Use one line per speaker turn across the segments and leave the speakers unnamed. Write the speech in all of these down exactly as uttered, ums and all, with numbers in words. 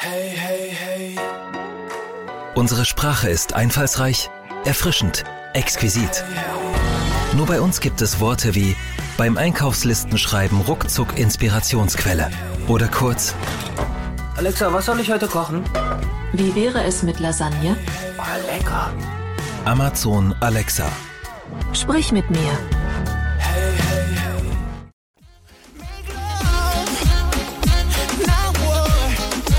Hey, hey, hey.
Unsere Sprache ist einfallsreich, erfrischend, exquisit. Nur bei uns gibt es Worte wie beim Einkaufslistenschreiben ruckzuck Inspirationsquelle oder kurz:
Alexa, was soll ich heute kochen?
Wie wäre es mit Lasagne?
Oh, lecker.
Amazon Alexa.
Sprich mit mir.
Hey, hey, hey.
Make love, not war.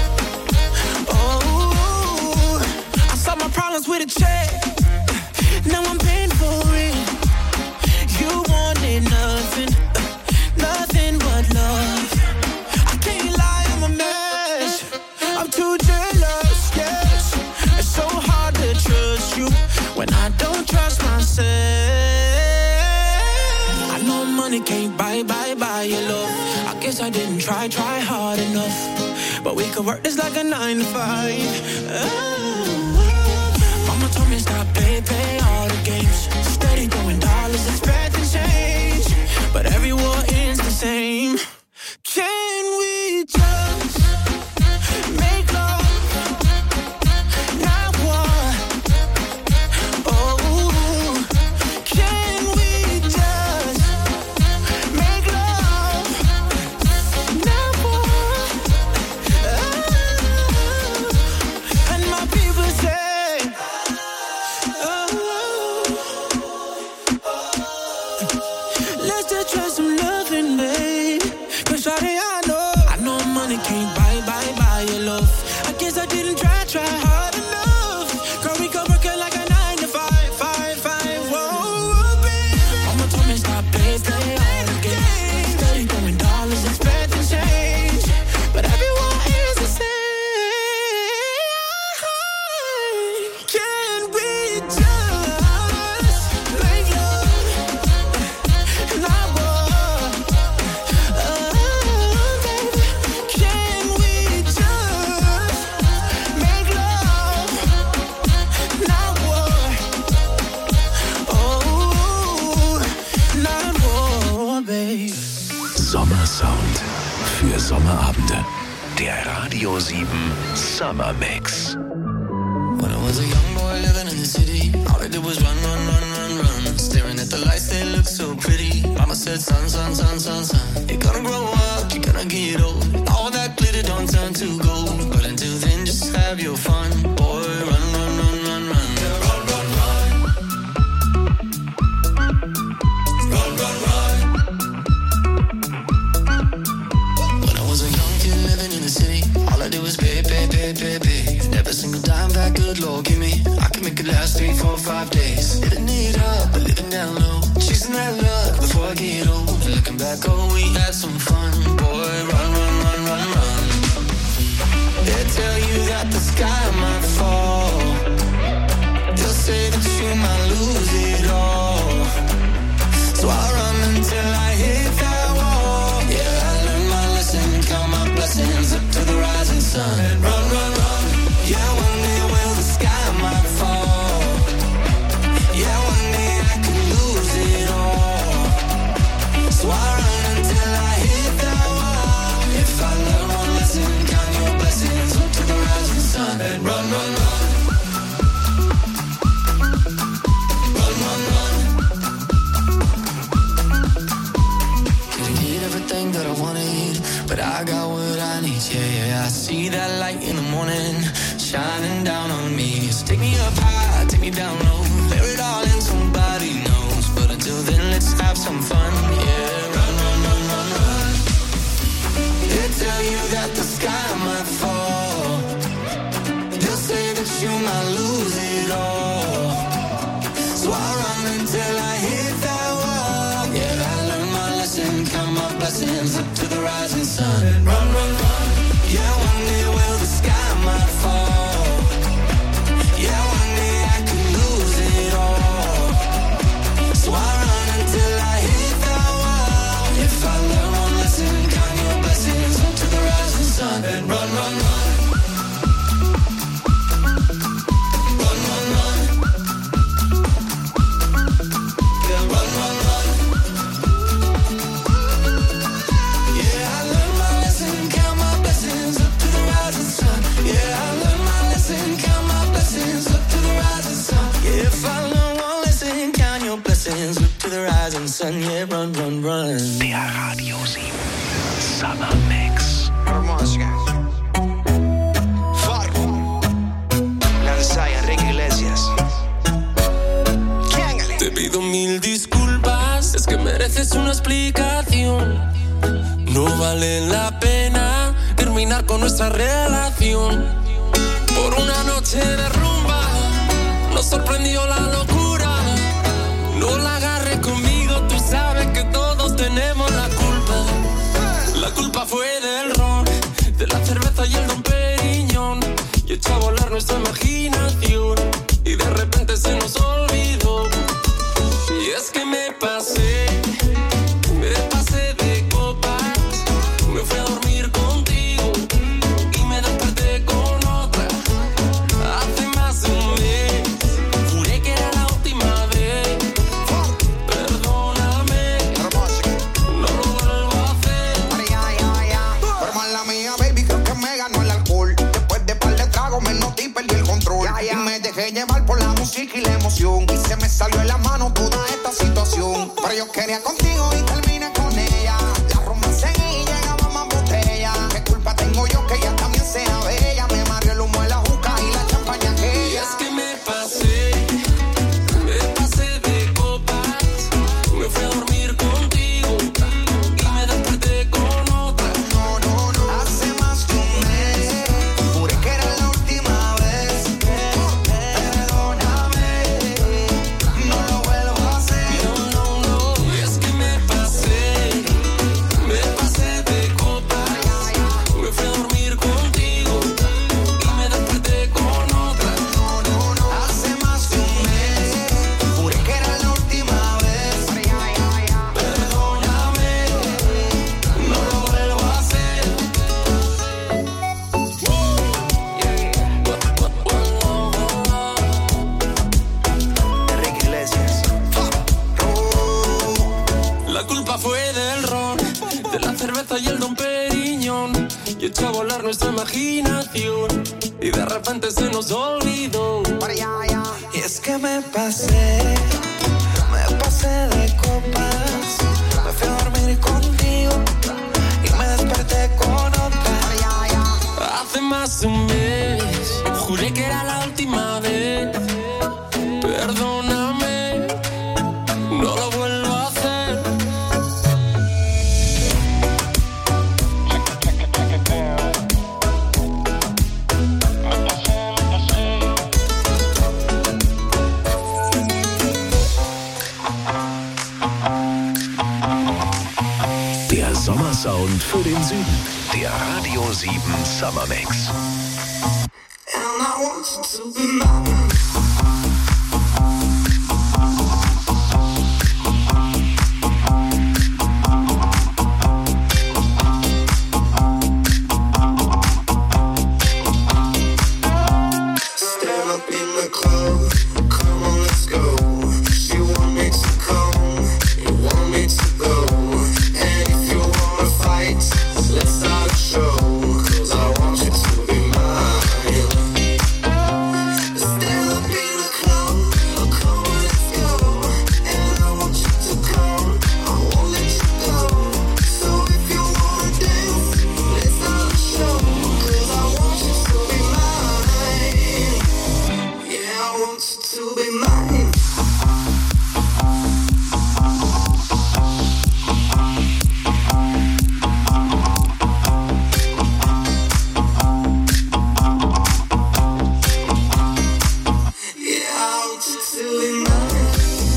Oh, I solved my problems with a check. Now I'm paying for it. You wanted nothing, nothing but love. I can't lie, I'm a mess. I'm too jealous, yes. It's so hard to trust you when I don't trust myself. I know money can't buy, buy, buy your love. I guess I didn't try, try hard enough. But we could work this like a nine to five. Oh, mama told me stop, pay, pay all the games. Steady throwing dollars, expecting change. But every war ends the same. Can we just make love? Not war. Oh, can we just make love? Not war. Oh, and my people say, oh, let's just try some loving, babe. Cause shawty, I know, I know money can't buy, buy, buy your love. I guess I didn't try, try hard enough. Girl, we could work it like a nine to five, five, five. Whoa, baby. Mama told me stop, play, play all the games. Steady throwing dollars, expecting change. But everyone is the same. Can we just make love? Not war. Oh, baby. Can we just make love? Not war. Oh, not war, baby.
Sommersound für Sommerabende. Der Radio sieben Summer Mix.
When I was a young boy living in the city, all I did was run, run, run, run, run. Staring at the lights, they look so pretty. Mama said, son, son, son, son, son, you're gonna grow up, you're gonna get old. All that glitter don't turn to gold. But until then, just have your fun. Boy, run, run, run, run, run. Run, run, run. Run, run, run. When I was a young kid living in the city, all I did was pay, pay, pay, pay, pay. Never single dime back, good Lord, give me. I can make it last three, four, five days. Living it up, but living down low. Chasing that luck before I get old. Looking back, oh, we had some fun. Boy, run, run, run, run, run. They tell you that the sky might fall. They'll say that you might lose it all. So I run until I hit that wall. Yeah, I learned my lesson, count my blessings up to the rising sun. And run, run, run. Yeah, one day will the sky might fall. Yeah, one day I could lose it all. So I run until I hit that wall. If I learn one lesson, count your blessings up to the rising sun. And run, run, run. Run, run, run. Couldn't get everything that I wanted, but I got what I need. Yeah, yeah, I see that light in the morning shining down on me. So take me up high, take me down low. Bear it all in, somebody knows. But until then, let's have some fun. Yeah, run, run, run, run, run. They tell you that the sky might fall. They'll say that you might lose it all. So I run until I hit that wall. Yeah, I learned my lesson, count my blessings up to the rising sun. And run, run, run. Yeah, one day will the sky might fall. Yeah, one day I could lose it
Lasagne, run, run, run.
Der Radio sieben Summer Mix.
Farro, Lanzai, Enrique Iglesias.
Te pido mil disculpas, es que mereces una explicación. No vale la pena terminar con nuestra relación. Por una noche de rumba nos sorprendió la locura. No la agarres conmigo, tú sabes que todos tenemos la culpa. La culpa fue del ron, de la cerveza y el Don Periñón. Y echó a volar nuestra imaginación y de repente se nos olvidó. Y es que me pasé, me pasé de copas. Me fui a dormir contigo y me desperté con otra. Hace más de un mes, juré que era la última vez. Perdóname, no lo vuelvo a hacer.
Pero mala mía, baby, creo que me ganó el alcohol. Después de par de tragos me noté y perdí el control. Y me dejé llevar por la música y la emoción. Y se me salió en la mano toda esta situación. Pero yo quería contigo y terminé con ella. La rumba seguí y llegaba más botella. ¿Qué culpa tengo yo que ella también sea bella? Me mareó el humo de la juca y la champaña
Y
aquella.
es que me pasé, me pasé de copas. Me fui a dormir contigo y me desperté con otra.
No, no, no. Hace más de un mes juré que era la última vez. Perdóname, no lo vuelvo a hacer.
No, no, no. Y es que me pasé, me pasé de copas. Me fui a dormir contigo y me desperté con otra.
No, no, no. Hace más de un mes juré que era la última vez.
Perdóname, no lo vuelvo a hacer.
Enrique Iglesias.
La culpa fue del ron, de la cerveza y el Don Periñón. Y echó a volar nuestra imaginación y de repente se nos olvidó.
Y es que me pasé, me pasé de copas. Me fui a dormir contigo y me desperté con otra.
Hace más de un mes, juré que era la última vez. Perdóname, no lo vuelvo a hacer.
Der Sommersound für den Süden. Der Radio sieben Summer Mix.
And I want you to be mine. Stand up in the club, come on, let's go. You want me to come, you want me to go. And if you wanna fight, let's start a show. 'Cause I want you to be mine. Stand up in the club, come on, let's go. And I want you to come, I won't let you go. So if you wanna dance, let's start a show. 'Cause I want you to be mine. Yeah, I want you to be mine. Yeah, I want you to be mine.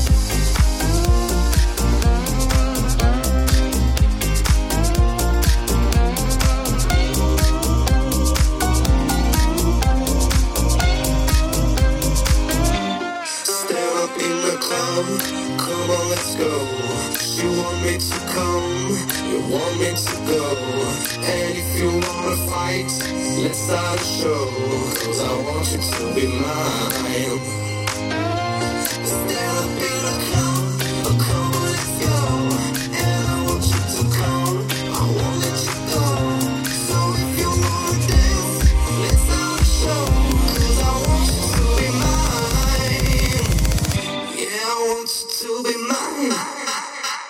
Stand up in the club, come on, let's go. You want me to come, you want me to go. And if you wanna fight, let's start a show. 'Cause I want you to be mine. Stand up in the club, come on, let's go. And I want you to come, I won't let you go. So if you wanna dance, let's start a show. 'Cause I want you to be mine. Yeah, I want you to be mine.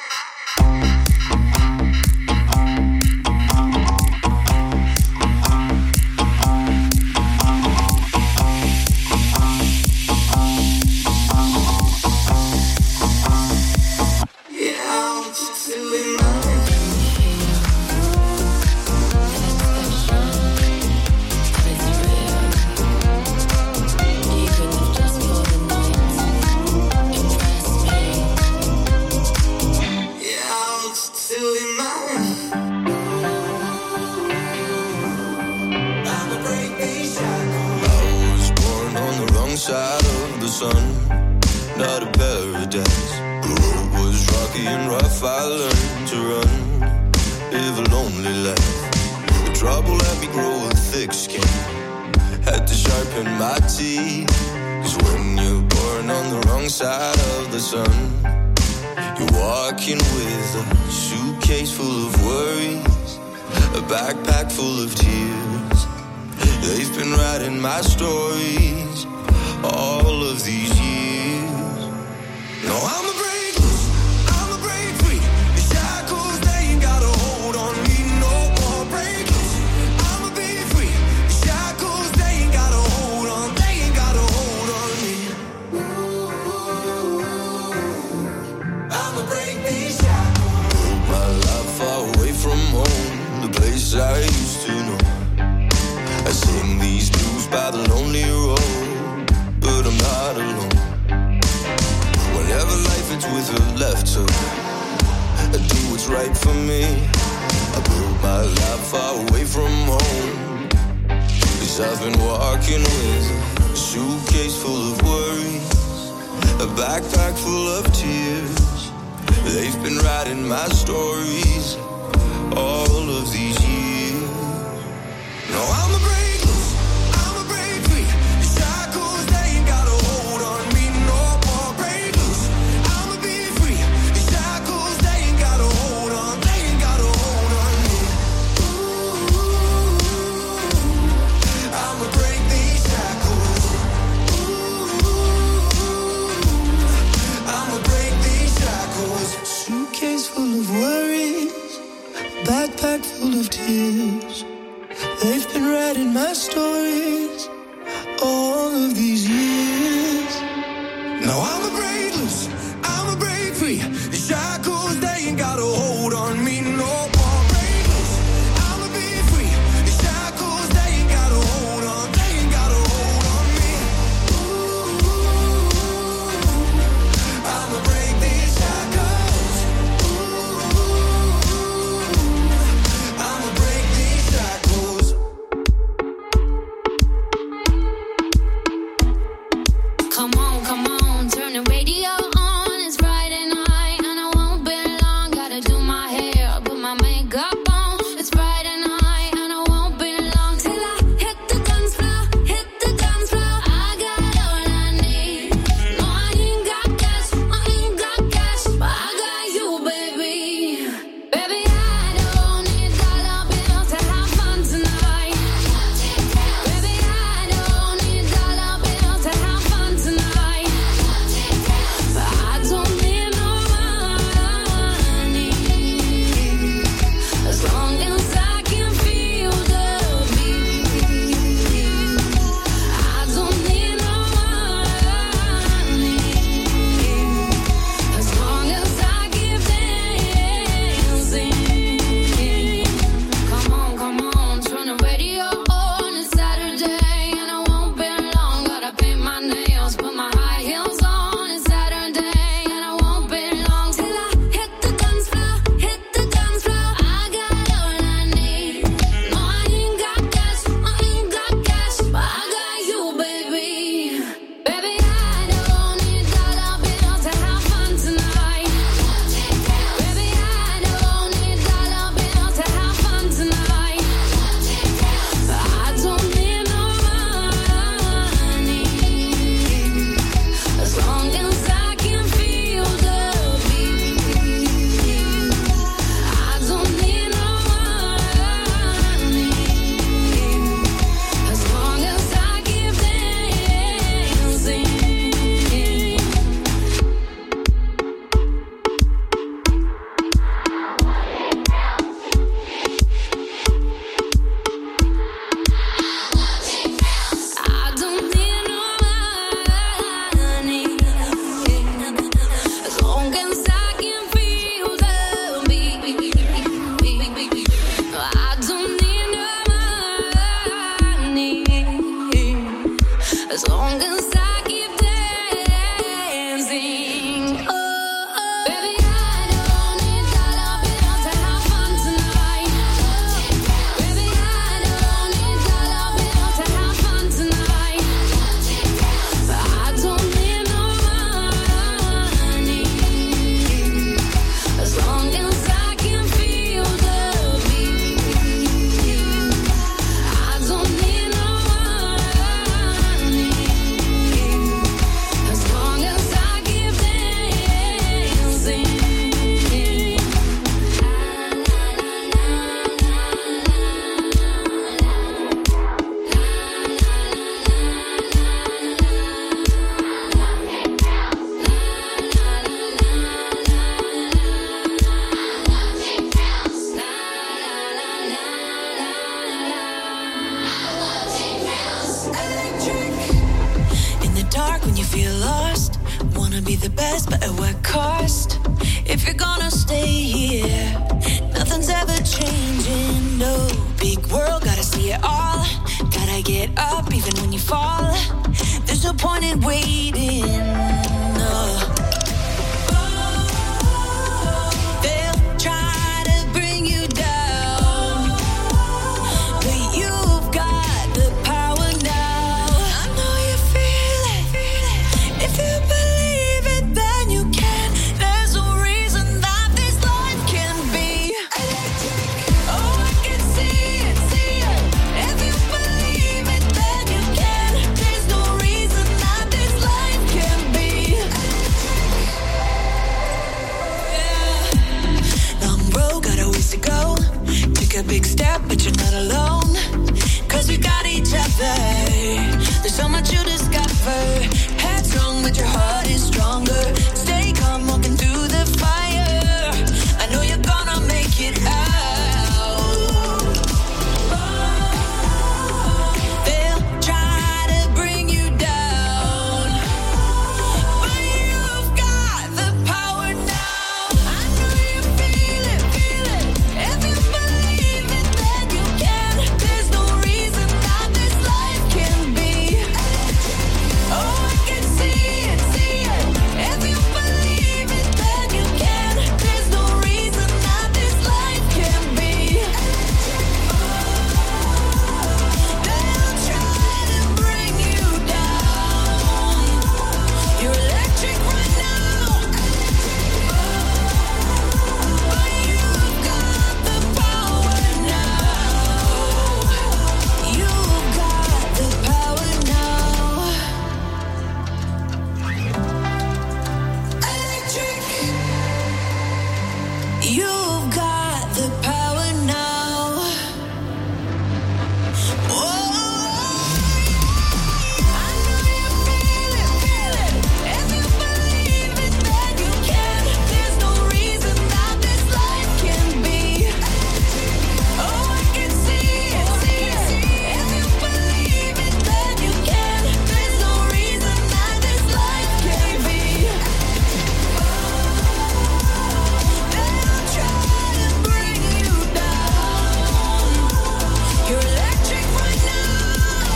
sun, not a paradise. The road was rocky and rough, I learned to run, live a lonely life. The trouble let me grow a thick skin, had to sharpen my teeth. Cause when you're born on the wrong side of the sun, you're walking with a suitcase full of worries, a backpack full of tears. They've been writing my stories all of these years. No, I'm a break loose, I'm a break free. The shackles, they ain't got a hold on me no more. Break loose, I'm a be free. The shackles, they ain't got a hold on, they ain't got a hold on me. I'm a break these shackles. Built my life far away from home, the place I used to know. I sing these blues by the lonely road, but I'm not alone. Whenever life hits with a left hook, I do what's right for me. I build my life far away from home, cause I've been walking with a suitcase full of worries, a backpack full of tears. They've been writing my stories all of these years. No, I'm a break loose, I'm a break free. The shackles, they ain't got a hold on me no more. Break loose, I'm a be free. The shackles, they ain't got a hold on, they ain't got a hold on me. Ooh, I'm a break these shackles. Ooh, I'm a break these shackles. Suitcase full of worries, backpack full of tears. They've been writing my stories all of these years. Now I'm a break loose, I'm a break free. The shackles, they ain't got a hold on me no more. Break loose, I'm a be free. The shackles, they ain't got a hold on, they ain't got a hold on me. Ooh, I'm a break these shackles. Ooh, I'm a break these shackles.
Come on, come on, turn the radio on. It's Friday night and I won't be long. Gotta do my hair, put my makeup on. It's Friday night and I won't be long till I hit the dance floor, hit the dance floor. I got all I need. No, I ain't got cash, I ain't got cash, but I got you, baby. Baby, I don't need dollar bills to have fun tonight. Baby, I don't need dollar bills to have fun tonight. But I don't need no money, as long as I can feel the beat. I don't need no money, as long as I keep dancing. Come on, come on, turn the radio on. It's Saturday and I won't be long. Gotta paint my nails, put my high heels on. It's Saturday and I won't be long till I hit the dance floor, hit the dance floor. I got all I need. No, I ain't got cash, I ain't got cash, but I got you, baby. Baby, I don't need dollar bills to have fun tonight. Baby, I don't need dollar bills to have fun tonight. But I don't need no money, as long as I can feel the beat. I don't need no money, as long as I keep dancing. I don't need no money, as long as I can feel the beat. I don't need no money, as long as I keep dancing. Oh, baby, I don't need dollar bills to have fun tonight. Baby, I don't need dollar bills to have fun tonight. But I don't need
feel lost. Wanna be the best, but at what cost? If you're gonna stay here, nothing's ever changing, no. Big world, gotta see it all. Gotta get up even when you fall. There's no point in waiting, no. They'll try to bring you down, but you've got the power now. I know you feel it. If you believe it, then you can. There's no reason that this life can be electric. Oh, I can see it, see it. If you believe it, then you can. There's no reason that this life can be electric. Yeah. Long road, got a ways to go. Take a big step, but you're not alone. Cause we got each other. There's so much you discover. Headstrong, but your heart is stronger. Stay calm, walking through the fire. I know you're gonna make it out. They'll try to bring you down, but you've got the power now. I know you feel it, feel it. If you believe it, then you can. There's no reason that this life can be electric. Oh, I can see it, see it. If you believe it, then you can. There's no reason that this life can be electric. They'll try to bring you down. You're electric right now, but you've got the power now. You've got the power now. Electric. You've got the power now. Whoa. I know you feel it, feel it. If you believe it, then you can. There's no reason that this life can be electric. Oh, I can see it, see it. If you believe it, then you can. There's no reason that this life can be electric. They'll try to bring you down. You're electric right now,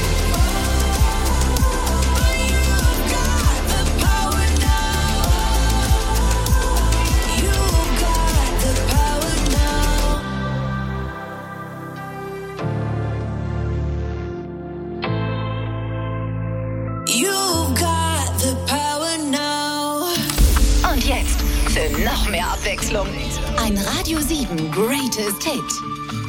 but you've got the power now. You've got the power now. You've got the power now.
Und jetzt für noch mehr Abwechslung ein Radio sieben Greatest Hit.